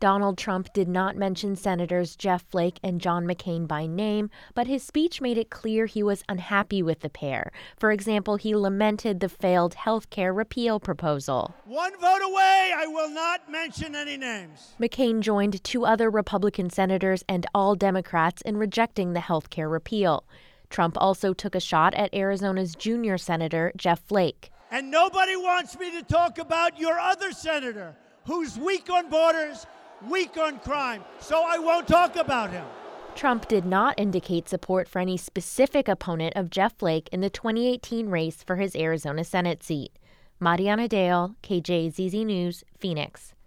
Donald Trump did not mention Senators Jeff Flake and John McCain by name, but his speech made it clear he was unhappy with the pair. For example, he lamented the failed health care repeal proposal. One vote away, I will not mention any names. McCain joined two other Republican senators and all Democrats in rejecting the health care repeal. Trump also took a shot at Arizona's junior senator, Jeff Flake. And nobody wants me to talk about your other senator, who's weak on borders, weak on crime, so I won't talk about him. Trump did not indicate support for any specific opponent of Jeff Flake in the 2018 race for his Arizona Senate seat. Mariana Dale, KJZZ News, Phoenix.